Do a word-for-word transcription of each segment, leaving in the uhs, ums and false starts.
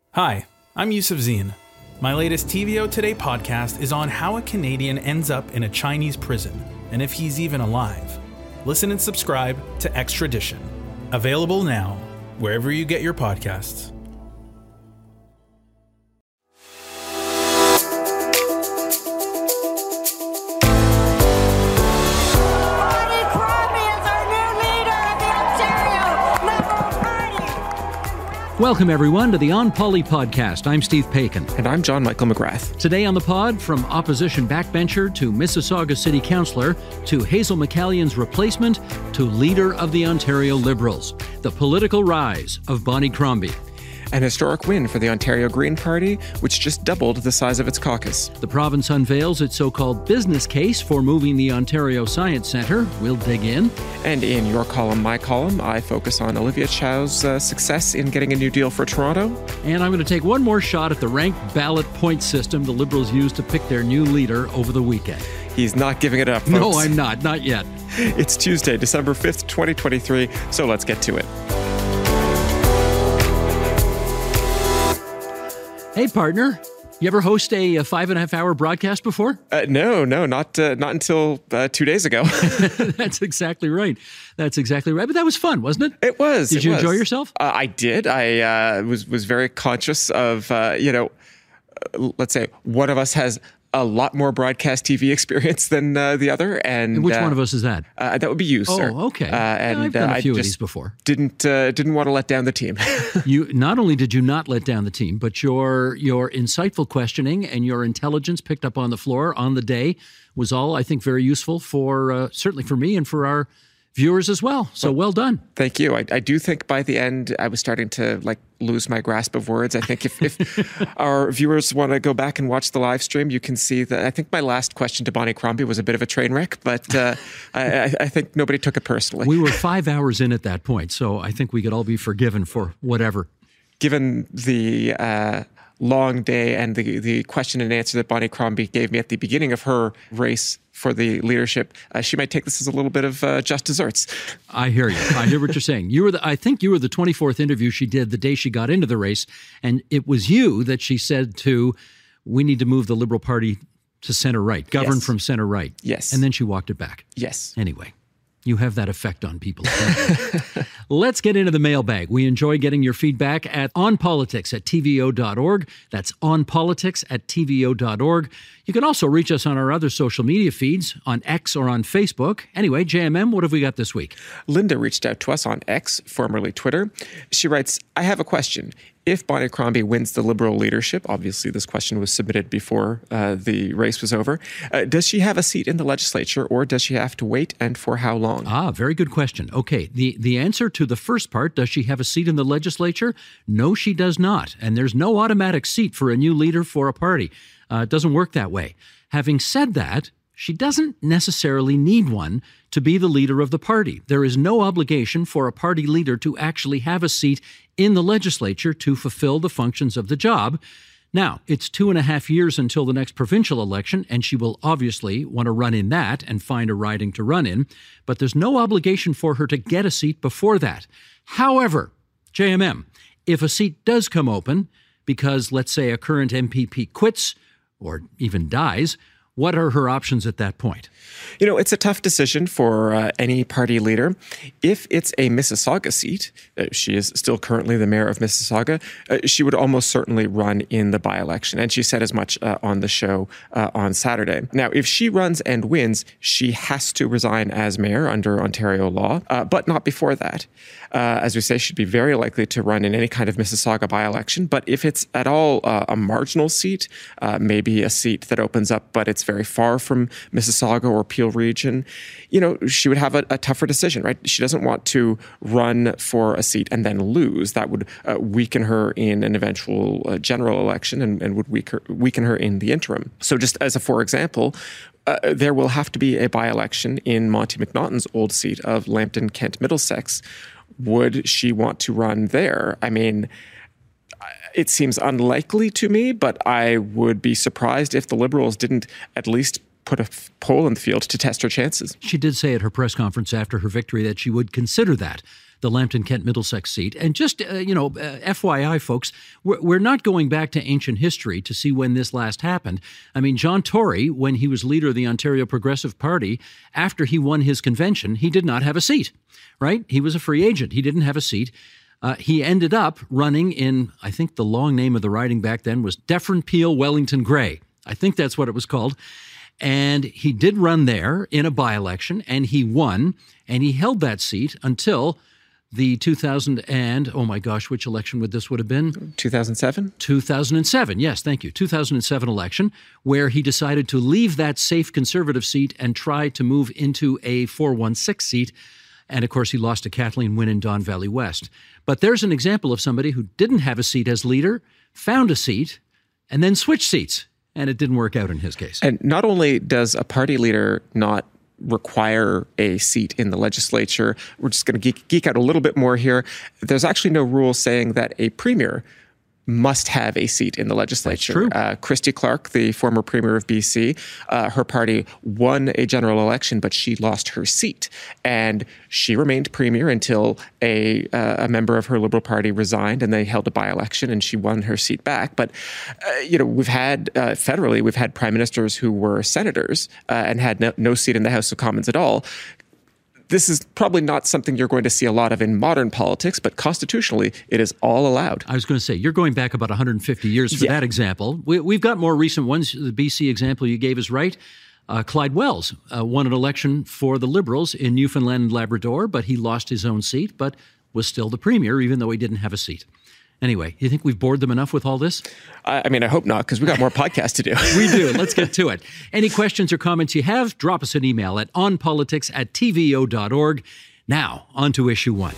Hi, I'm Yusuf Zine. My latest T V O Today podcast is on how a Canadian ends up in a Chinese prison and if he's even alive. Listen and subscribe to Extradition. Available now, wherever you get your podcasts. Welcome, everyone, to the On Poly podcast. I'm Steve Paikin. And I'm John Michael McGrath. Today on the pod, from opposition backbencher to Mississauga City Councillor to Hazel McCallion's replacement to leader of the Ontario Liberals, the political rise of Bonnie Crombie. An historic win for the Ontario Green Party, which just doubled the size of its caucus. The province unveils its so-called business case for moving the Ontario Science Centre. We'll dig in. And in your column, my column, I focus on Olivia Chow's uh, success in getting a new deal for Toronto. And I'm going to take one more shot at the ranked ballot point system the Liberals used to pick their new leader over the weekend. He's not giving it up, folks. No, I'm not. Not yet. It's Tuesday, December fifth, twenty twenty-three, so let's get to it. Hey, partner, you ever host a, a five and a half hour broadcast before? Uh, no, no, not uh, not until uh, two days ago. That's exactly right. That's exactly right. But that was fun, wasn't it? It was. Did it you was. enjoy yourself? Uh, I did. I uh, was was very conscious of, uh, you know, uh, let's say one of us has a lot more broadcast T V experience than uh, the other, and, and which uh, one of us is that? Uh, that would be you, sir. Oh, okay. Uh, and yeah, I've done uh, a few I of just these before. Didn't uh, didn't want to let down the team. You not only did you not let down the team, but your your insightful questioning and your intelligence picked up on the floor on the day was all, I think, very useful for uh, certainly for me and for our viewers as well. So well, well done. Thank you. I, I do think by the end I was starting to like lose my grasp of words. I think if, if our viewers want to go back and watch the live stream, you can see that I think my last question to Bonnie Crombie was a bit of a train wreck, but uh, I, I think nobody took it personally. We were five hours in at that point, so I think we could all be forgiven for whatever. Given the uh, long day and the, the question and answer that Bonnie Crombie gave me at the beginning of her race for the leadership, uh, she might take this as a little bit of uh, just desserts. I hear you. I hear what you're saying. You were the, I think you were the twenty-fourth interview she did the day she got into the race, and it was you that she said to, we need to move the Liberal Party to center right, govern yes. from center right. Yes. And then she walked it back. Yes. Anyway. You have that effect on people. Let's get into the mailbag. We enjoy getting your feedback at onpolitics at T V O dot org. That's onpolitics at T V O dot org. You can also reach us on our other social media feeds, on X or on Facebook. Anyway, J M M, what have we got this week? Linda reached out to us on X, formerly Twitter. She writes, I have a question. If Bonnie Crombie wins the Liberal leadership, obviously this question was submitted before uh, the race was over, uh, does she have a seat in the legislature or does she have to wait, and for how long? Ah, very good question. Okay, the, the answer to the first part, does she have a seat in the legislature? No, she does not. And there's no automatic seat for a new leader for a party. Uh, it doesn't work that way. Having said that, she doesn't necessarily need one to be the leader of the party. There is no obligation for a party leader to actually have a seat in the legislature to fulfill the functions of the job. Now, it's two and a half years until the next provincial election, and she will obviously want to run in that and find a riding to run in, but there's no obligation for her to get a seat before that. However, J M M, if a seat does come open because, let's say, a current M P P quits or even dies, what are her options at that point? You know, it's a tough decision for uh, any party leader. If it's a Mississauga seat, uh, she is still currently the mayor of Mississauga, uh, she would almost certainly run in the by-election. And she said as much uh, on the show uh, on Saturday. Now, if she runs and wins, she has to resign as mayor under Ontario law, uh, but not before that. Uh, as we say, she'd be very likely to run in any kind of Mississauga by-election. But if it's at all uh, a marginal seat, uh, maybe a seat that opens up, but it's very far from Mississauga or Peel region, you know, she would have a, a tougher decision, right? She doesn't want to run for a seat and then lose. That would uh, weaken her in an eventual uh, general election and, and would weaker, weaken her in the interim. So just as a for example, uh, there will have to be a by-election in Monty McNaughton's old seat of Lambton, Kent, Middlesex. Would she want to run there? I mean, it seems unlikely to me, but I would be surprised if the Liberals didn't at least put a f- poll in the field to test her chances. She did say at her press conference after her victory that she would consider that, the Lambton-Kent-Middlesex seat. And just, uh, you know, uh, F Y I, folks, we're, we're not going back to ancient history to see when this last happened. I mean, John Tory, when he was leader of the Ontario Progressive Party, after he won his convention, he did not have a seat, right? He was a free agent. He didn't have a seat. Uh, he ended up running in, I think the long name of the riding back then was Dufferin Peel Wellington Grey. I think that's what it was called. And he did run there in a by-election, and he won, and he held that seat until the two thousand and, oh my gosh, which election would this would have been? two thousand seven? two thousand seven, yes, thank you. two thousand seven election, where he decided to leave that safe Conservative seat and try to move into a four one six seat. And of course, he lost to Kathleen Wynne in Don Valley West. But there's an example of somebody who didn't have a seat as leader, found a seat, and then switched seats. And it didn't work out in his case. And not only does a party leader not require a seat in the legislature, we're just going to geek, geek out a little bit more here. There's actually no rule saying that a premier must have a seat in the legislature. That's true. Uh, Christy Clark, the former premier of B C, uh, her party won a general election, but she lost her seat. And she remained premier until a, uh, a member of her Liberal Party resigned, and they held a by-election, and she won her seat back. But, uh, you know, we've had, uh, federally, we've had prime ministers who were senators uh, and had no, no seat in the House of Commons at all. This is probably not something you're going to see a lot of in modern politics, but constitutionally, it is all allowed. I was going to say, you're going back about one hundred fifty years for yeah. that example. We, we've got more recent ones. The B C example you gave is right. Uh, Clyde Wells uh, won an election for the Liberals in Newfoundland and Labrador, but he lost his own seat, but was still the premier, even though he didn't have a seat. Anyway, you think we've bored them enough with all this? I, I mean, I hope not, because we've got more podcasts to do. We do. Let's get to it. Any questions or comments you have, drop us an email at onpolitics at t v o dot org. Now, on to issue one.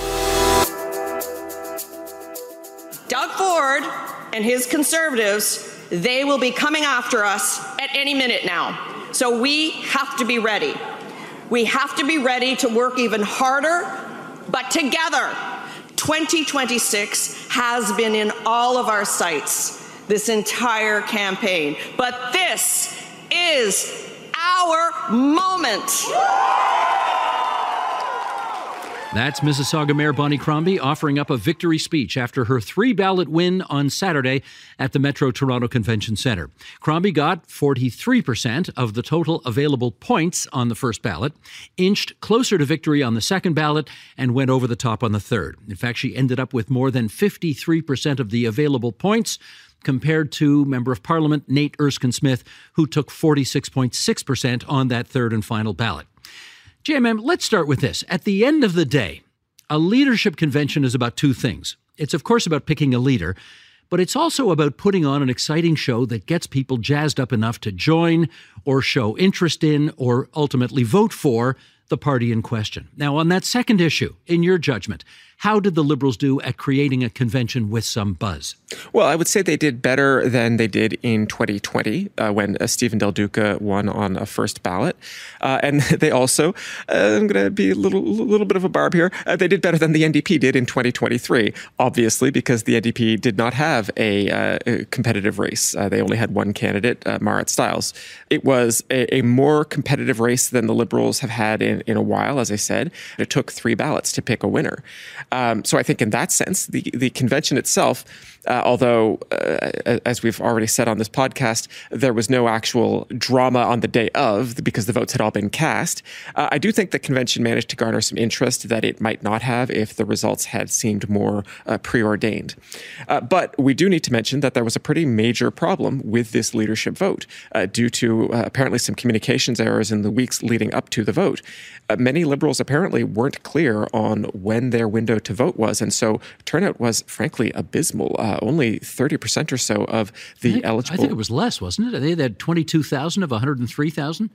Doug Ford and his Conservatives, they will be coming after us at any minute now. So we have to be ready. We have to be ready to work even harder, but together. twenty twenty-six has been in all of our sights this entire campaign. But this is our moment. That's Mississauga Mayor Bonnie Crombie offering up a victory speech after her three-ballot win on Saturday at the Metro Toronto Convention Centre. Crombie got forty-three percent of the total available points on the first ballot, inched closer to victory on the second ballot, and went over the top on the third. In fact, she ended up with more than fifty-three percent of the available points, compared to Member of Parliament Nate Erskine-Smith, who took forty-six point six percent on that third and final ballot. J M M, let's start with this. At the end of the day, a leadership convention is about two things. It's, of course, about picking a leader, but it's also about putting on an exciting show that gets people jazzed up enough to join or show interest in or ultimately vote for the party in question. Now, on that second issue, in your judgment, how did the Liberals do at creating a convention with some buzz? Well, I would say they did better than they did in twenty twenty uh, when uh, Stephen Del Duca won on a first ballot. Uh, and they also, uh, I'm going to be a little little bit of a barb here, uh, they did better than the N D P did in twenty twenty-three, obviously, because the N D P did not have a, uh, a competitive race. Uh, they only had one candidate, uh, Marit Stiles. It was a, a more competitive race than the Liberals have had in, in a while, as I said. It took three ballots to pick a winner. Um, so I think in that sense, the, the convention itself, uh, although, uh, as we've already said on this podcast, there was no actual drama on the day of because the votes had all been cast, uh, I do think the convention managed to garner some interest that it might not have if the results had seemed more uh, preordained. Uh, but we do need to mention that there was a pretty major problem with this leadership vote uh, due to uh, apparently some communications errors in the weeks leading up to the vote. Uh, many Liberals apparently weren't clear on when their window to vote was, and so turnout was frankly abysmal. Uh, only thirty percent or so of the I think, eligible... I think it was less, wasn't it? They had twenty-two thousand of one hundred three thousand.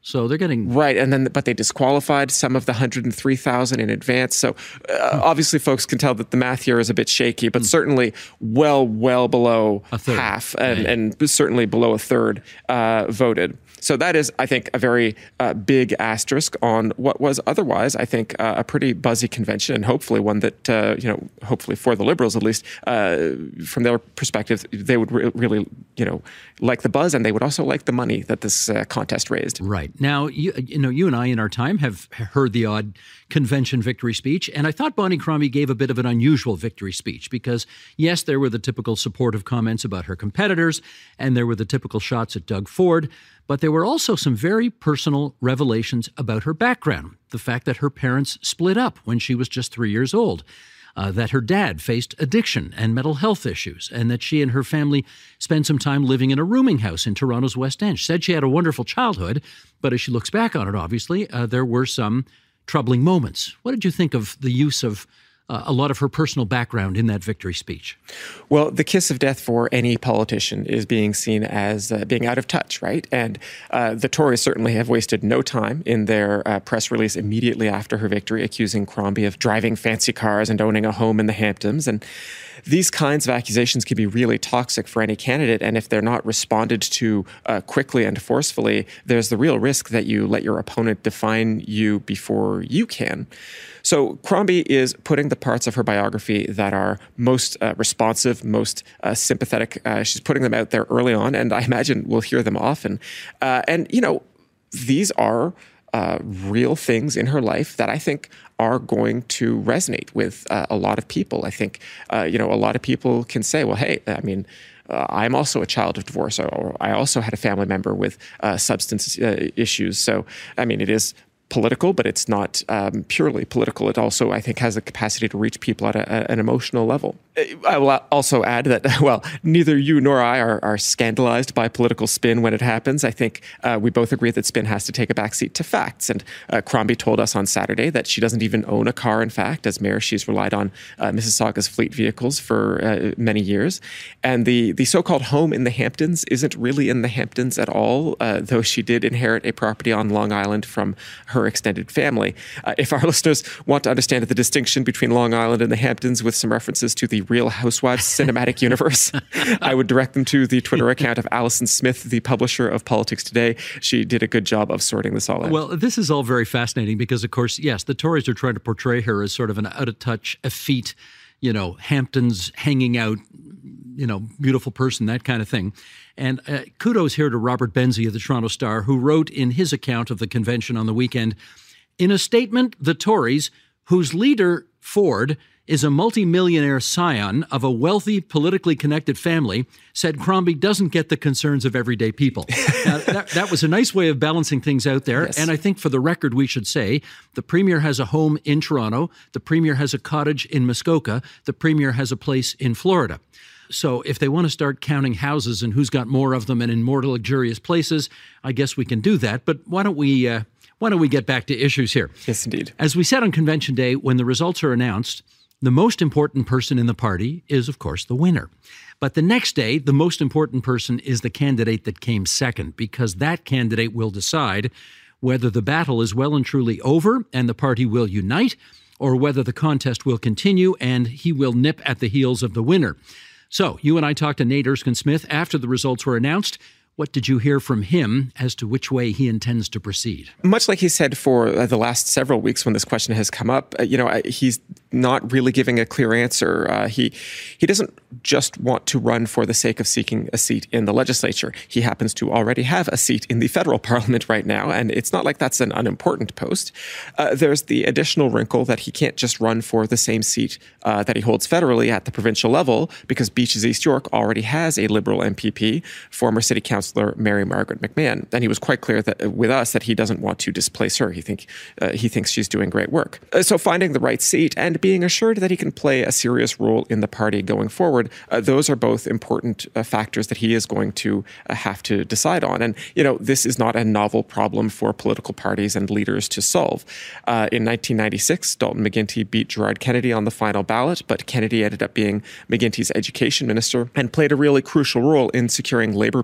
So they're getting... Right, and then but they disqualified some of the one hundred three thousand in advance. So uh, obviously folks can tell that the math here is a bit shaky, but mm. certainly well, well below half and, right. and certainly below a third uh, voted. So that is, I think, a very uh, big asterisk on what was otherwise, I think, uh, a pretty buzzy convention, and hopefully one that, uh, you know, hopefully for the Liberals at least, uh, from their perspective, they would re- really, you know, like the buzz, and they would also like the money that this uh, contest raised. Right. Now, you, you know, you and I in our time have heard the odd convention victory speech, and I thought Bonnie Crombie gave a bit of an unusual victory speech because, yes, there were the typical supportive comments about her competitors, and there were the typical shots at Doug Ford, but there were also some very personal revelations about her background. The fact that her parents split up when she was just three years old, uh, that her dad faced addiction and mental health issues, and that she and her family spent some time living in a rooming house in Toronto's West End. She said she had a wonderful childhood, but as she looks back on it, obviously, uh, there were some troubling moments. What did you think of the use of Uh, a lot of her personal background in that victory speech? Well, the kiss of death for any politician is being seen as uh, being out of touch, right? And uh, the Tories certainly have wasted no time in their uh, press release immediately after her victory, accusing Crombie of driving fancy cars and owning a home in the Hamptons. And these kinds of accusations can be really toxic for any candidate, and if they're not responded to uh, quickly and forcefully, there's the real risk that you let your opponent define you before you can. So Crombie is putting the parts of her biography that are most uh, responsive, most uh, sympathetic. Uh, she's putting them out there early on, and I imagine we'll hear them often. Uh, and, you know, these are uh, real things in her life that I think are going to resonate with uh, a lot of people. I think, uh, you know, a lot of people can say, well, hey, I mean, Uh, I'm also a child of divorce, or I also had a family member with uh, substance uh, issues. So, I mean, it is political, but it's not um, purely political. It also, I think, has the capacity to reach people at a, a, an emotional level. I will also add that, well, neither you nor I are, are scandalized by political spin when it happens. I think uh, we both agree that spin has to take a backseat to facts. And uh, Crombie told us on Saturday that she doesn't even own a car. In fact, as mayor, she's relied on uh, Mississauga's fleet vehicles for uh, many years. And the, the so-called home in the Hamptons isn't really in the Hamptons at all, uh, though she did inherit a property on Long Island from her extended family. Uh, if our listeners want to understand the distinction between Long Island and the Hamptons with some references to the Real Housewives cinematic universe, I would direct them to the Twitter account of Alison Smith, the publisher of Politics Today. She did a good job of sorting this all out. Well, this is all very fascinating because, of course, yes, the Tories are trying to portray her as sort of an out-of-touch, effete, you know, Hamptons hanging out, you know, beautiful person, that kind of thing. And uh, kudos here to Robert Benzie of the Toronto Star, who wrote in his account of the convention on the weekend, in a statement, the Tories, whose leader, Ford, is a multimillionaire scion of a wealthy, politically connected family, said Crombie doesn't get the concerns of everyday people. Now, that, that was a nice way of balancing things out there. Yes. And I think for the record, we should say the Premier has a home in Toronto. The Premier has a cottage in Muskoka. The Premier has a place in Florida. So if they want to start counting houses and who's got more of them and in more luxurious places, I guess we can do that. But why don't we uh, why don't we get back to issues here? Yes, indeed. As we said on Convention Day, when the results are announced, the most important person in the party is, of course, the winner. But the next day, the most important person is the candidate that came second, because that candidate will decide whether the battle is well and truly over and the party will unite, or whether the contest will continue and he will nip at the heels of the winner. So you and I talked to Nate Erskine-Smith after the results were announced. What did you hear from him as to which way he intends to proceed? Much like he said for uh, the last several weeks when this question has come up, uh, you know, uh, he's not really giving a clear answer. Uh, he he doesn't just want to run for the sake of seeking a seat in the legislature. He happens to already have a seat in the federal parliament right now, and it's not like that's an unimportant post. Uh, there's the additional wrinkle that he can't just run for the same seat uh, that he holds federally at the provincial level, because Beaches East York already has a Liberal M P P, former City Councillor Mary Margaret McMahon, and he was quite clear that uh, with us that he doesn't want to displace her. He think uh, he thinks she's doing great work. Uh, so finding the right seat and being assured that he can play a serious role in the party going forward, uh, those are both important uh, factors that he is going to uh, have to decide on. And, you know, this is not a novel problem for political parties and leaders to solve. Uh, in nineteen ninety-six, Dalton McGuinty beat Gerard Kennedy on the final ballot, but Kennedy ended up being McGuinty's education minister and played a really crucial role in securing labor peace with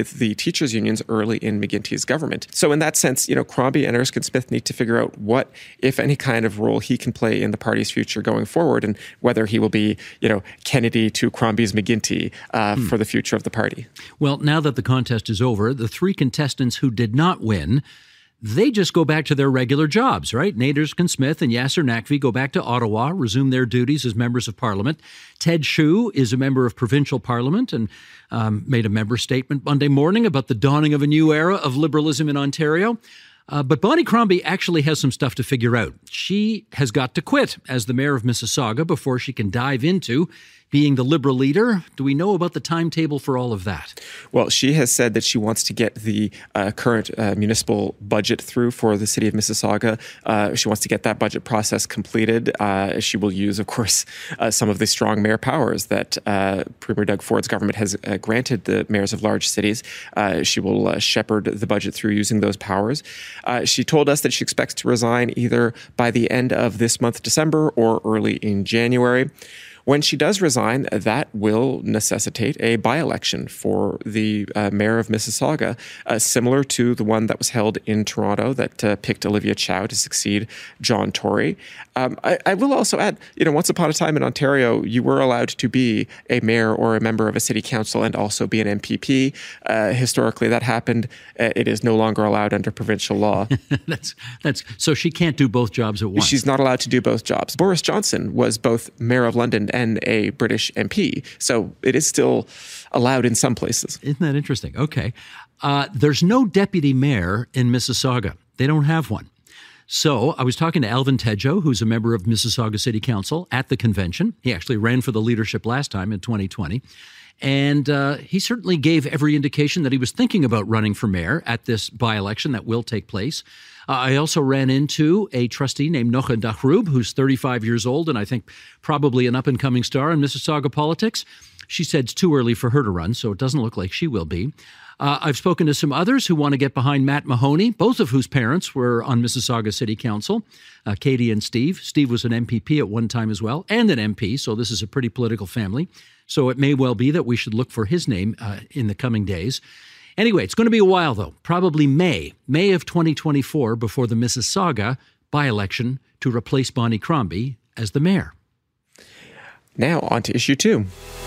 with the teachers' unions early in McGuinty's government. So in that sense, you know, Crombie and Erskine Smith need to figure out what, if any, kind of role he can play in the party's future going forward, and whether he will be, you know, Kennedy to Crombie's McGuinty uh, hmm. for the future of the party. Well, now that the contest is over, the three contestants who did not win, they just go back to their regular jobs, right? Nate Erskine Smith and Yasser Naqvi go back to Ottawa, resume their duties as members of Parliament. Ted Hsu is a member of Provincial Parliament and um, made a member statement Monday morning about the dawning of a new era of liberalism in Ontario. Uh, but Bonnie Crombie actually has some stuff to figure out. She has got to quit as the mayor of Mississauga before she can dive into being the Liberal leader. Do we know about the timetable for all of that? Well, she has said that she wants to get the uh, current uh, municipal budget through for the city of Mississauga. Uh, she wants to get that budget process completed. Uh, she will use, of course, uh, some of the strong mayor powers that uh, Premier Doug Ford's government has uh, granted the mayors of large cities. Uh, she will uh, shepherd the budget through using those powers. Uh, she told us that she expects to resign either by the end of this month, December, or early in January. When she does resign, that will necessitate a by-election for the uh, mayor of Mississauga, uh, similar to the one that was held in Toronto that uh, picked Olivia Chow to succeed John Tory. Um, I, I will also add, you know, once upon a time in Ontario, you were allowed to be a mayor or a member of a city council and also be an M P P. Uh, historically, that happened. Uh, it is no longer allowed under provincial law. that's that's so she can't do both jobs at once. She's not allowed to do both jobs. Boris Johnson was both mayor of London and a British M P. So it is still allowed in some places. Isn't that interesting? Okay. Uh, there's no deputy mayor in Mississauga. They don't have one. So I was talking to Alvin Tedjo, who's a member of Mississauga City Council, at the convention. He actually ran for the leadership last time in twenty twenty. And uh, he certainly gave every indication that he was thinking about running for mayor at this by-election that will take place. Uh, I also ran into a trustee named Nocha Dachrub, who's thirty-five years old and I think probably an up-and-coming star in Mississauga politics. She said it's too early for her to run, so it doesn't look like she will be. Uh, I've spoken to some others who want to get behind Matt Mahoney, both of whose parents were on Mississauga City Council, uh, Katie and Steve. Steve was an M P P at one time as well, and an M P, so this is a pretty political family. So it may well be that we should look for his name uh, in the coming days. Anyway, it's going to be a while, though, probably May, May of twenty twenty-four, before the Mississauga by-election to replace Bonnie Crombie as the mayor. Now, on to issue two.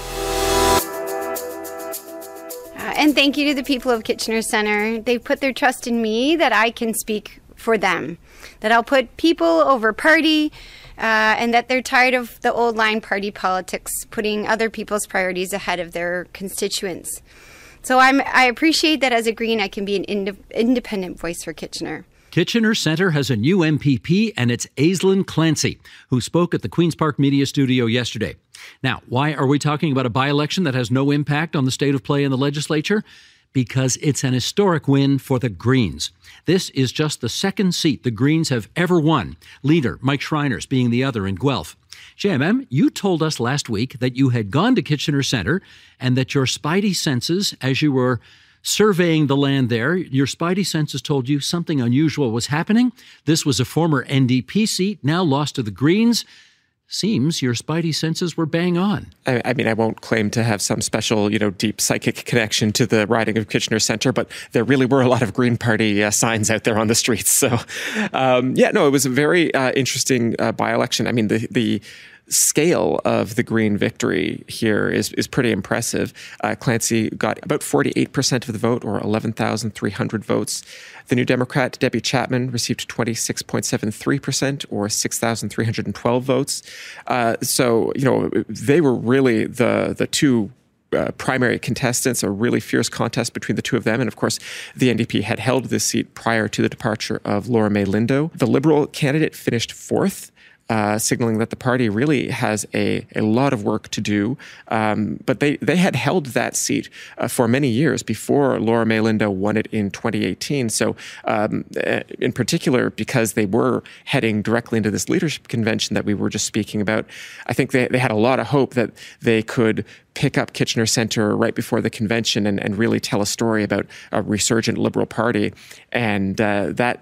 And thank you to the people of Kitchener Centre. They've put their trust in me that I can speak for them, that I'll put people over party, uh, and that they're tired of the old line party politics, putting other people's priorities ahead of their constituents. So I'm, I appreciate that as a Green, I can be an ind- independent voice for Kitchener. Kitchener Centre has a new M P P, and it's Aislinn Clancy, who spoke at the Queen's Park Media Studio yesterday. Now, why are we talking about a by-election that has no impact on the state of play in the legislature? Because it's an historic win for the Greens. This is just the second seat the Greens have ever won, leader Mike Shriners being the other in Guelph. J M M, you told us last week that you had gone to Kitchener Centre and that your spidey senses, as you were surveying the land there, your spidey senses told you something unusual was happening. This was a former N D P seat, now lost to the Greens. Seems your spidey senses were bang on. I, I mean, I won't claim to have some special, you know, deep psychic connection to the riding of Kitchener Centre, but there really were a lot of Green Party uh, signs out there on the streets. So, um, yeah, no, it was a very uh, interesting uh, by-election. I mean, the the scale of the Green victory here is is pretty impressive. Uh, Clancy got about forty-eight percent of the vote, or eleven thousand three hundred votes. The New Democrat, Debbie Chapman, received twenty-six point seven three percent, or six thousand three hundred twelve votes. Uh, so, you know, they were really the the two Uh, primary contestants, a really fierce contest between the two of them. And of course, the N D P had held this seat prior to the departure of Laura May Lindo. The Liberal candidate finished fourth, uh, signaling that the party really has a, a lot of work to do. Um, but they, they had held that seat uh, for many years before Laura May Lindo won it in twenty eighteen. So um, in particular, because they were heading directly into this leadership convention that we were just speaking about, I think they, they had a lot of hope that they could pick up Kitchener Centre right before the convention and, and really tell a story about a resurgent Liberal Party. And uh, that,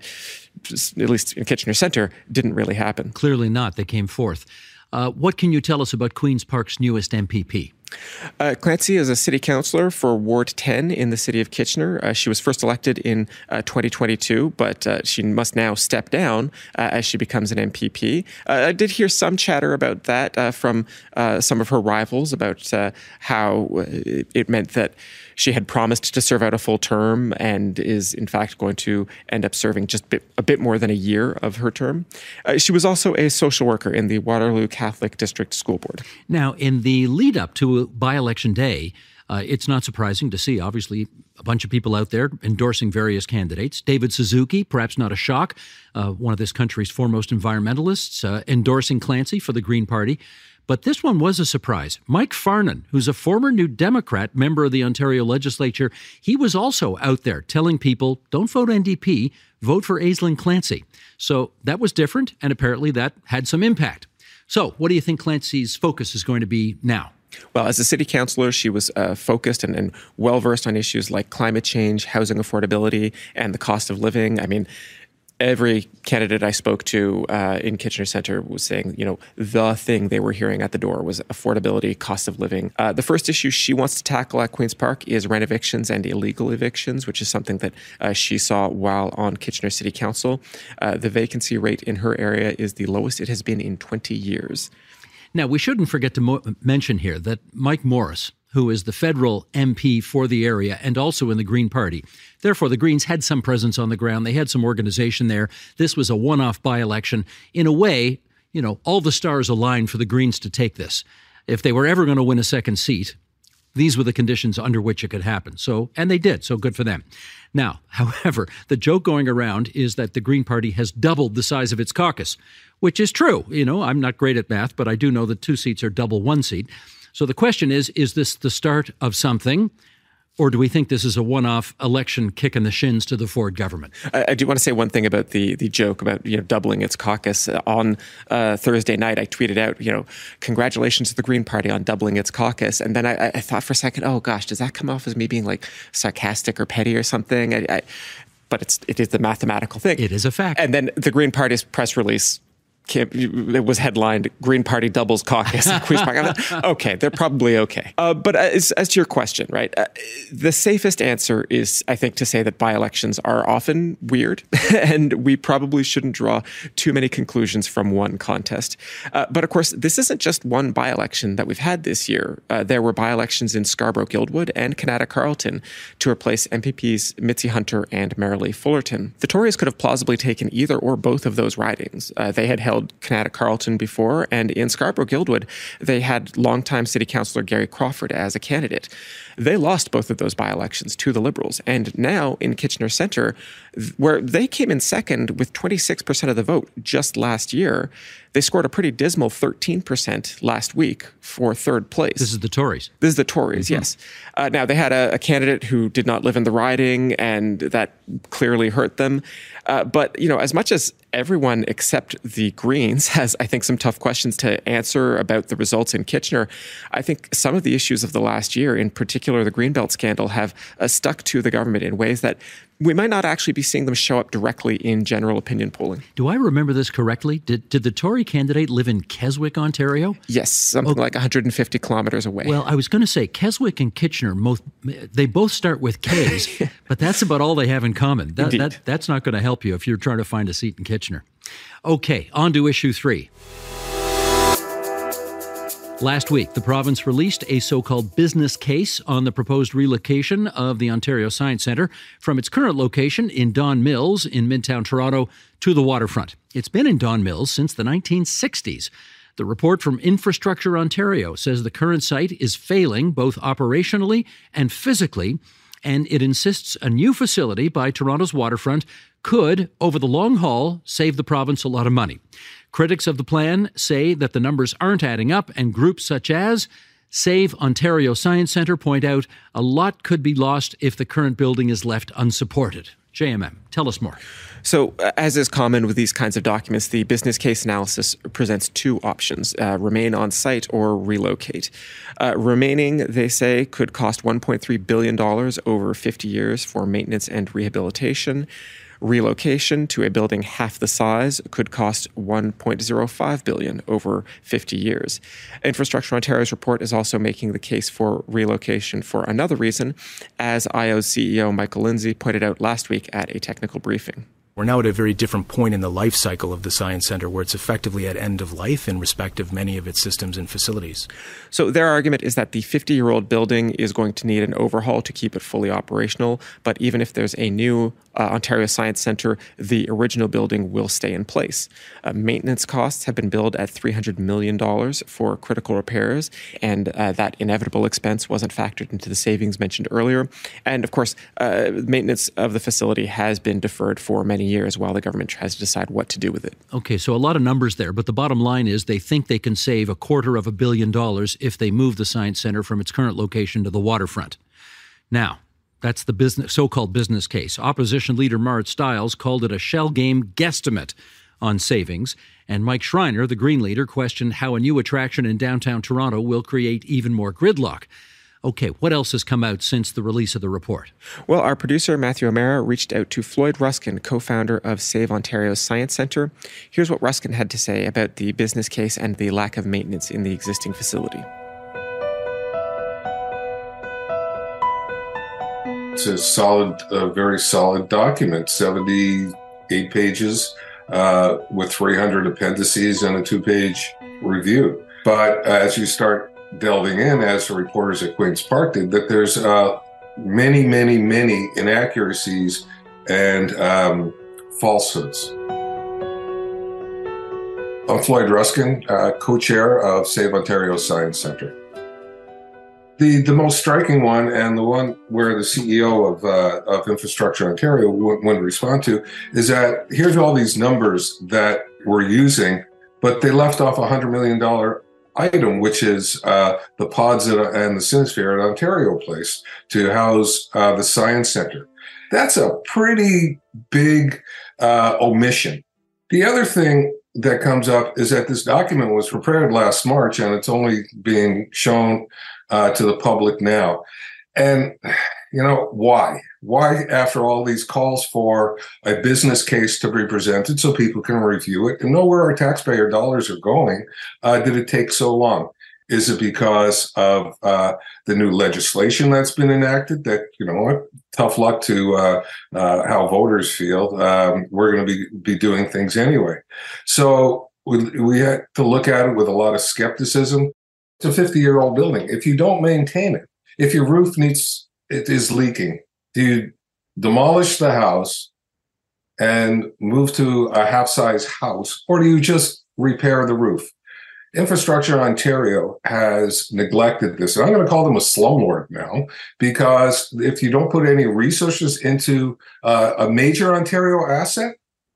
at least in Kitchener Centre, didn't really happen. Clearly not. They came fourth. Uh, what can you tell us about Queen's Park's newest M P P? Uh, Clancy is a city councillor for Ward ten in the city of Kitchener. Uh, she was first elected in uh, twenty twenty-two, but uh, she must now step down uh, as she becomes an M P P. Uh, I did hear some chatter about that uh, from uh, some of her rivals about uh, how it, it meant that she had promised to serve out a full term and is, in fact, going to end up serving just bit, a bit more than a year of her term. Uh, she was also a social worker in the Waterloo Catholic District School Board. Now, in the lead up to by-election day, uh, it's not surprising to see, obviously, a bunch of people out there endorsing various candidates. David Suzuki, perhaps not a shock, uh, one of this country's foremost environmentalists, uh, endorsing Clancy for the Green Party. But this one was a surprise. Mike Farnan, who's a former New Democrat member of the Ontario legislature, he was also out there telling people, don't vote N D P, vote for Aislinn Clancy. So that was different, and apparently that had some impact. So what do you think Clancy's focus is going to be now? Well, as a city councillor, she was uh, focused and, and well-versed on issues like climate change, housing affordability, and the cost of living. I mean, every candidate I spoke to uh, in Kitchener Centre was saying, you know, the thing they were hearing at the door was affordability, cost of living. Uh, the first issue she wants to tackle at Queen's Park is rent evictions and illegal evictions, which is something that uh, she saw while on Kitchener City Council. Uh, the vacancy rate in her area is the lowest it has been in twenty years. Now, we shouldn't forget to mo- mention here that Mike Morris, who is the federal M P for the area and also in the Green Party. Therefore, the Greens had some presence on the ground. They had some organization there. This was a one-off by-election. In a way, you know, all the stars aligned for the Greens to take this. If they were ever going to win a second seat, these were the conditions under which it could happen. So, and they did, so good for them. Now, however, the joke going around is that the Green Party has doubled the size of its caucus, which is true. You know, I'm not great at math, but I do know that two seats are double one seat. So the question is, is this the start of something, or do we think this is a one-off election kick in the shins to the Ford government? I, I do want to say one thing about the the joke about, you know, doubling its caucus. Uh, on uh, Thursday night, I tweeted out, you know, congratulations to the Green Party on doubling its caucus. And then I, I thought for a second, oh gosh, does that come off as me being like sarcastic or petty or something? I, I, but it's it is the mathematical thing. It is a fact. And then the Green Party's press release, it was headlined "Green Party doubles caucus at Queen's Park." Like, okay, they're probably okay. Uh, but as, as to your question, right, uh, the safest answer is, I think, to say that by-elections are often weird, and we probably shouldn't draw too many conclusions from one contest. Uh, but of course, this isn't just one by-election that we've had this year. Uh, there were by-elections in Scarborough-Guildwood and Kanata-Carleton to replace M P Ps Mitzi Hunter and Marilee Fullerton. The Tories could have plausibly taken either or both of those ridings. Uh, they had held Kanata-Carleton before, and in Scarborough-Guildwood, they had longtime city councillor Gary Crawford as a candidate. They lost both of those by-elections to the Liberals, and now in Kitchener Centre, where they came in second with twenty-six percent of the vote just last year, they scored a pretty dismal thirteen percent last week for third place. This is the Tories. This is the Tories, mm-hmm. yes. Uh, now, they had a, a candidate who did not live in the riding, and that clearly hurt them. Uh, but, you know, as much as everyone except the Greens has, I think, some tough questions to answer about the results in Kitchener, I think some of the issues of the last year, in particular the Greenbelt scandal, have uh, stuck to the government in ways that we might not actually be seeing them show up directly in general opinion polling. Do I remember this correctly? Did did the Tory candidate live in Keswick, Ontario? Yes, something okay. like one hundred fifty kilometers away. Well, I was going to say Keswick and Kitchener, both, they both start with K's, but that's about all they have in common. That, that, that's not going to help you if you're trying to find a seat in Kitchener. Okay, on to issue three. Last week, the province released a so-called business case on the proposed relocation of the Ontario Science Centre from its current location in Don Mills in Midtown Toronto to the waterfront. It's been in Don Mills since the nineteen sixties. The report from Infrastructure Ontario says the current site is failing both operationally and physically, and it insists a new facility by Toronto's waterfront could, over the long haul, save the province a lot of money. Critics of the plan say that the numbers aren't adding up, and groups such as Save Ontario Science Centre point out a lot could be lost if the current building is left unsupported. J M M, tell us more. So, uh, as is common with these kinds of documents, the business case analysis presents two options, uh, remain on site or relocate. Uh, remaining, they say, could cost one point three billion dollars over fifty years for maintenance and rehabilitation. Relocation to a building half the size could cost one point zero five billion dollars over fifty years. Infrastructure Ontario's report is also making the case for relocation for another reason, as I O's C E O Michael Lindsay pointed out last week at a technical briefing. We're now at a very different point in the life cycle of the Science Centre, where it's effectively at end of life in respect of many of its systems and facilities. So their argument is that the fifty-year-old building is going to need an overhaul to keep it fully operational, but even if there's a new uh, Ontario Science Centre, the original building will stay in place. Uh, maintenance costs have been billed at three hundred million dollars for critical repairs, and uh, that inevitable expense wasn't factored into the savings mentioned earlier. And of course, uh, maintenance of the facility has been deferred for many years while the government tries to decide what to do with it. Okay, so a lot of numbers there, but the bottom line is they think they can save a quarter of a billion dollars if they move the Science Centre from its current location to the waterfront. Now, that's the business, so-called business case. Opposition leader Marit Stiles called it a shell game guesstimate on savings, and Mike Schreiner, the Green leader, questioned how a new attraction in downtown Toronto will create even more gridlock. Okay, what else has come out since the release of the report? Well, our producer, Matthew O'Mara, reached out to Floyd Ruskin, co-founder of Save Ontario's Science Centre. Here's what Ruskin had to say about the business case and the lack of maintenance in the existing facility. It's a solid, a very solid document, seventy-eight pages uh, with three hundred appendices and a two-page review. But as you start delving in, as the reporters at Queen's Park did, that there's uh, many, many, many inaccuracies and um, falsehoods. I'm Floyd Ruskin, uh, co-chair of Save Ontario Science Centre. The the most striking one, and the one where the C E O of uh, of Infrastructure Ontario wouldn't want to respond to, is that here's all these numbers that we're using, but they left off a one hundred million dollars item, which is uh, the pods and the Cinesphere at Ontario Place to house uh, the Science Centre. That's a pretty big uh, omission. The other thing that comes up is that this document was prepared last March, and it's only being shown uh, to the public now. And, you know, why? Why, after all these calls for a business case to be presented so people can review it and know where our taxpayer dollars are going, uh, did it take so long? Is it because of uh, the new legislation that's been enacted that, you know what, tough luck to uh, uh, how voters feel. Um, we're going to be, be doing things anyway. So we, we had to look at it with a lot of skepticism. It's a fifty-year-old building. If you don't maintain it, if your roof needs, it is leaking, do you demolish the house and move to a half-size house, or do you just repair the roof? Infrastructure Ontario has neglected this. And I'm going to call them a slumlord now, because if you don't put any resources into uh, a major Ontario asset,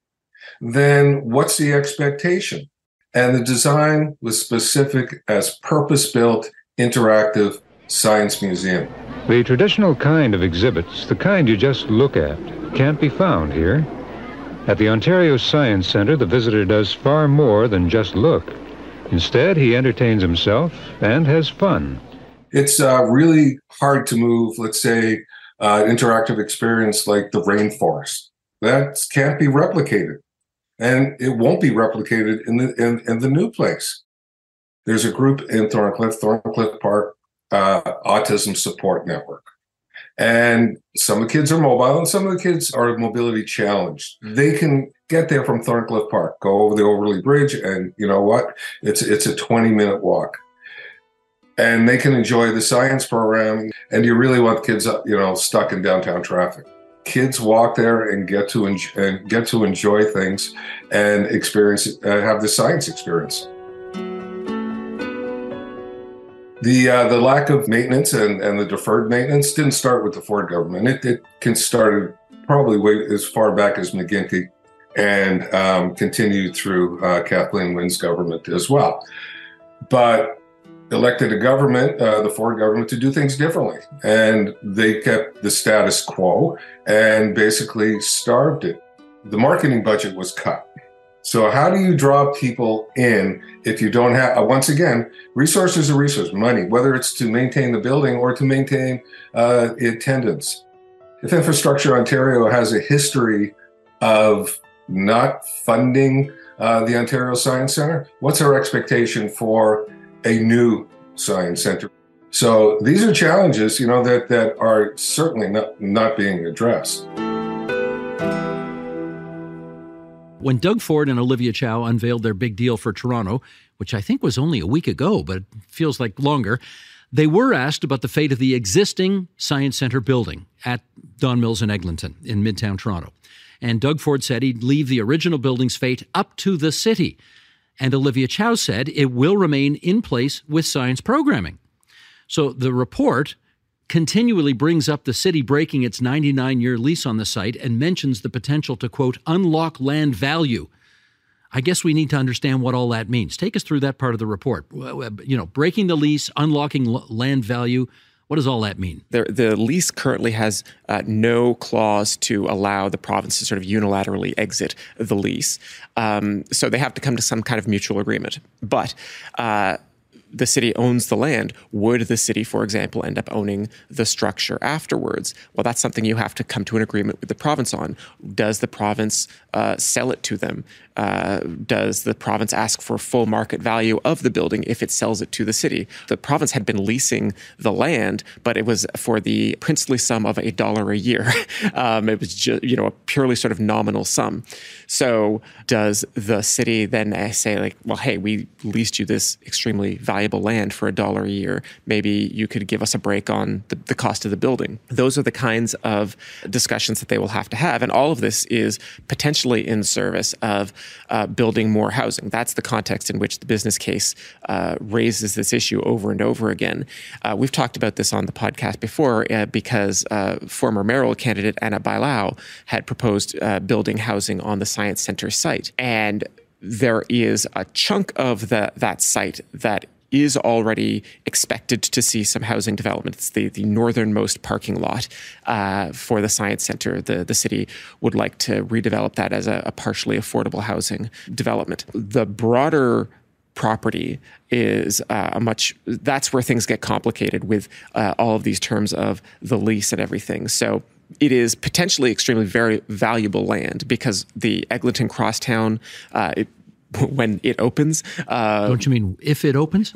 then what's the expectation? And the design was specific as purpose-built, interactive science museum. The traditional kind of exhibits, the kind you just look at, can't be found here. At the Ontario Science Centre, the visitor does far more than just look. Instead, he entertains himself and has fun. It's uh, really hard to move, let's say, uh, interactive experience like the rainforest. That can't be replicated, and it won't be replicated in the in, in the new place. There's a group in Thorncliffe, Thorncliffe Park uh, Autism Support Network. And some of the kids are mobile and some of the kids are mobility challenged. They can get there from Thorncliffe Park, go over the Overley Bridge, and you know what? It's it's a twenty minute walk. And they can enjoy the science program. And you really want kids, you know, stuck in downtown traffic. Kids walk there and get to enjoy, and get to enjoy things and experience, uh, have the science experience. The uh, the lack of maintenance and, and the deferred maintenance didn't start with the Ford government. It, it can started probably way as far back as McGuinty, and um, continued through uh, Kathleen Wynne's government as well. But elected a government, uh, the Ford government, to do things differently. And they kept the status quo and basically starved it. The marketing budget was cut. So how do you draw people in if you don't have, once again, resources are resources, money, whether it's to maintain the building or to maintain uh, attendance. If Infrastructure Ontario has a history of not funding uh, the Ontario Science Centre? What's our expectation for a new science centre? So these are challenges, you know, that, that are certainly not, not being addressed. When Doug Ford and Olivia Chow unveiled their big deal for Toronto, which I think was only a week ago, but it feels like longer, they were asked about the fate of the existing Science Centre building at Don Mills in Eglinton in Midtown Toronto. And Doug Ford said he'd leave the original building's fate up to the city. And Olivia Chow said it will remain in place with science programming. So the report continually brings up the city breaking its ninety-nine-year lease on the site and mentions the potential to, quote, unlock land value. I guess we need to understand what all that means. Take us through that part of the report. You know, breaking the lease, unlocking land value. What does all that mean? The, the lease currently has uh, no clause to allow the province to sort of unilaterally exit the lease. Um, so they have to come to some kind of mutual agreement. But uh, the city owns the land. Would the city, for example, end up owning the structure afterwards? Well, that's something you have to come to an agreement with the province on. Does the province uh, sell it to them? Uh, does the province ask for full market value of the building if it sells it to the city? The province had been leasing the land, but it was for the princely sum of a dollar a year. um, it was just, you know, a purely sort of nominal sum. So does the city then say, like, well, hey, we leased you this extremely valuable land for a dollar a year. Maybe you could give us a break on the, the cost of the building. Those are the kinds of discussions that they will have to have. And all of this is potentially in service of Uh, building more housing. That's the context in which the business case uh, raises this issue over and over again. Uh, we've talked about this on the podcast before uh, because uh, former mayoral candidate Anna Bailão had proposed uh, building housing on the Science Centre site. And there is a chunk of the, that site that is already expected to see some housing development. It's the, the northernmost parking lot uh, for the Science Centre. The, the city would like to redevelop that as a, a partially affordable housing development. The broader property is uh, a much, that's where things get complicated with uh, all of these terms of the lease and everything. So it is potentially extremely very valuable land because the Eglinton Crosstown, uh, it, when it opens. Uh, Don't you mean if it opens?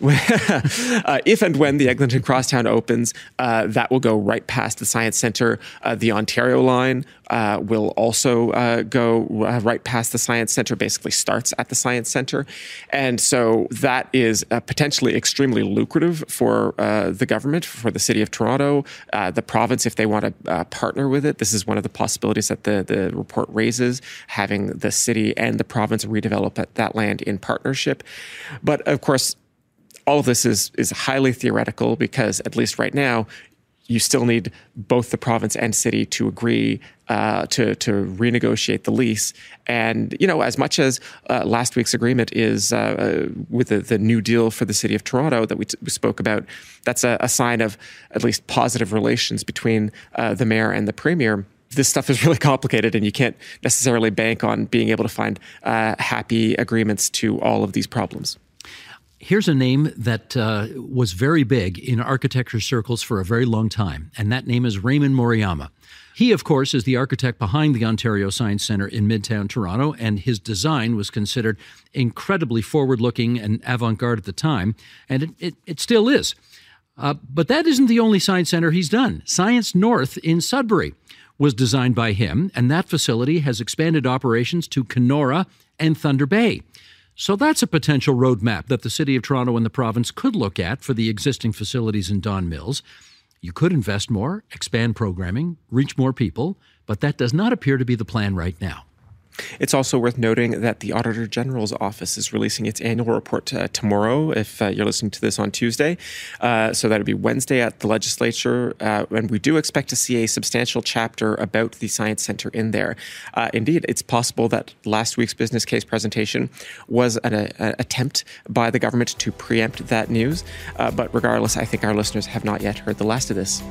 uh, if and when the Eglinton Crosstown opens, uh, that will go right past the Science Centre. Uh, the Ontario line uh, will also uh, go uh, right past the Science Centre, basically starts at the Science Centre. And so that is uh, potentially extremely lucrative for uh, the government, for the City of Toronto, uh, the province, if they want to uh, partner with it. This is one of the possibilities that the, the report raises, having the city and the province redevelop it, that land in partnership. But of course, all of this is is highly theoretical because, at least right now, you still need both the province and city to agree uh, to to renegotiate the lease. And, you know, as much as uh, last week's agreement is uh, with the, the new deal for the City of Toronto that we, t- we spoke about, that's a, a sign of at least positive relations between uh, the mayor and the premier. This stuff is really complicated, and you can't necessarily bank on being able to find uh, happy agreements to all of these problems. Here's a name that uh, was very big in architecture circles for a very long time, and that name is Raymond Moriyama. He, of course, is the architect behind the Ontario Science Centre in Midtown Toronto, and his design was considered incredibly forward-looking and avant-garde at the time, and it, it, it still is. Uh, but that isn't the only science centre he's done. Science North in Sudbury was designed by him, and that facility has expanded operations to Kenora and Thunder Bay. So that's a potential roadmap that the City of Toronto and the province could look at for the existing facilities in Don Mills. You could invest more, expand programming, reach more people, but that does not appear to be the plan right now. It's also worth noting that the Auditor General's office is releasing its annual report uh, tomorrow, if uh, you're listening to this on Tuesday. Uh, so that would be Wednesday at the legislature. Uh, and we do expect to see a substantial chapter about the Science Centre in there. Uh, indeed, it's possible that last week's business case presentation was an a, a attempt by the government to preempt that news. Uh, but regardless, I think our listeners have not yet heard the last of this.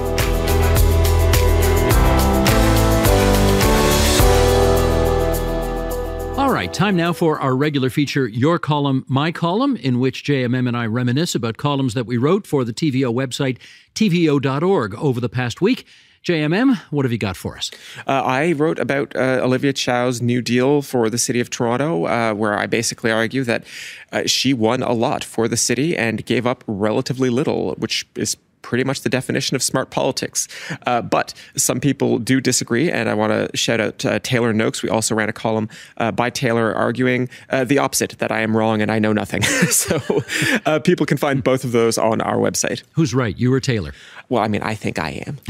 All right, time now for our regular feature, Your Column, My Column, in which J M M and I reminisce about columns that we wrote for the T V O website, T V O dot org, over the past week. J M M, what have you got for us? Uh, I wrote about uh, Olivia Chow's New Deal for the City of Toronto, uh, where I basically argue that uh, she won a lot for the city and gave up relatively little, which is pretty much the definition of smart politics. Uh, but some people do disagree, and I want to shout out uh, Taylor Noakes. We also ran a column uh, by Taylor arguing uh, the opposite, that I am wrong and I know nothing. so uh, people can find both of those on our website. Who's right, you or Taylor? Well, I mean, I think I am.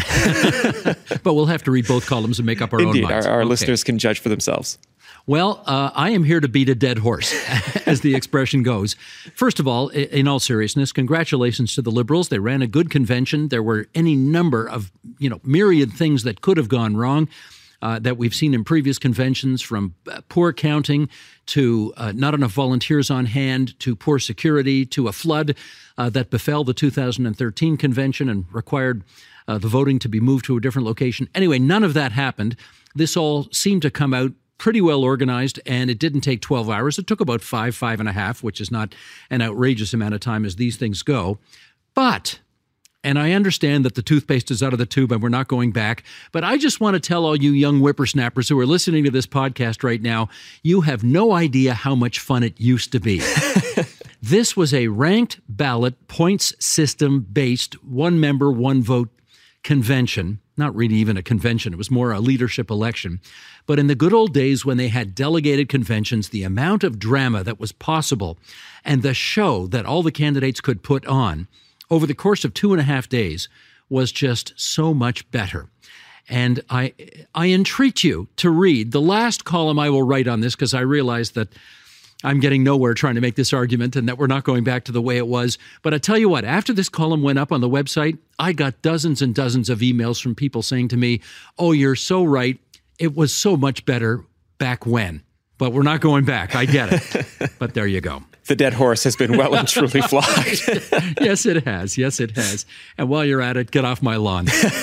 But we'll have to read both columns and make up our Indeed, own minds. Our, our okay. listeners can judge for themselves. Well, uh, I am here to beat a dead horse, as the expression goes. First of all, in all seriousness, congratulations to the Liberals. They ran a good convention. There were any number of, you know, myriad things that could have gone wrong uh, that we've seen in previous conventions, from uh, poor counting to uh, not enough volunteers on hand, to poor security, to a flood uh, that befell the two thousand thirteen convention and required uh, the voting to be moved to a different location. Anyway, none of that happened. This all seemed to come out pretty well organized, and it didn't take twelve hours. It took about five, five and a half, which is not an outrageous amount of time as these things go. But, and I understand that the toothpaste is out of the tube and we're not going back, but I just want to tell all you young whippersnappers who are listening to this podcast right now, you have no idea how much fun it used to be. This was a ranked ballot, points system based, one member, one vote convention. Not really even a convention. It was more a leadership election. But in the good old days when they had delegated conventions, the amount of drama that was possible and the show that all the candidates could put on over the course of two and a half days was just so much better. And I, I entreat you to read the last column I will write on this, because I realize that I'm getting nowhere trying to make this argument and that we're not going back to the way it was. But I tell you what, after this column went up on the website, I got dozens and dozens of emails from people saying to me, oh, you're so right. It was so much better back when. But we're not going back. I get it. But there you go. The dead horse has been well and truly flogged. Yes, it has. Yes, it has. And while you're at it, get off my lawn.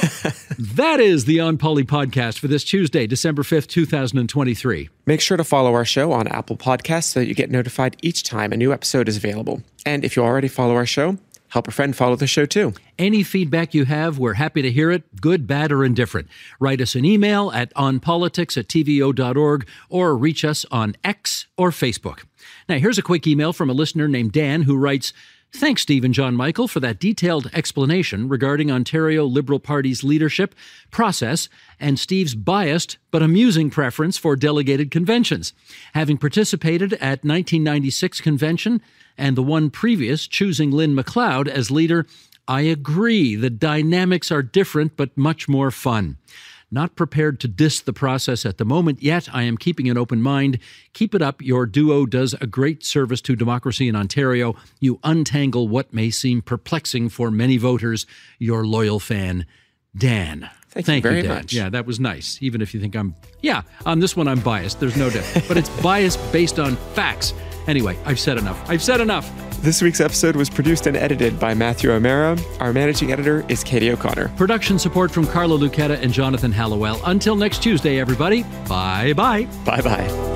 That is the On Poly podcast for this Tuesday, December fifth, two thousand twenty-three. Make sure to follow our show on Apple Podcasts so that you get notified each time a new episode is available. And if you already follow our show, help a friend follow the show too. Any feedback you have, we're happy to hear it, good, bad, or indifferent. Write us an email at onpolitics at t v o dot org or reach us on X or Facebook. Now, here's a quick email from a listener named Dan who writes, thanks, Steve and John Michael, for that detailed explanation regarding Ontario Liberal Party's leadership, process, and Steve's biased but amusing preference for delegated conventions. Having participated at nineteen ninety-six convention and the one previous choosing Lynn MacLeod as leader, I agree the dynamics are different but much more fun. Not prepared to diss the process at the moment yet. I am keeping an open mind. Keep it up. Your duo does a great service to democracy in Ontario. You untangle what may seem perplexing for many voters. Your loyal fan, Dan. Thank, Thank you very you, Dan. much. Yeah, that was nice. Even if you think I'm, yeah, on this one I'm biased. There's no doubt. But it's biased based on facts. Anyway, I've said enough. I've said enough. This week's episode was produced and edited by Matthew O'Mara. Our managing editor is Katie O'Connor. Production support from Carla Lucetta and Jonathan Hallowell. Until next Tuesday, everybody. Bye-bye. Bye-bye.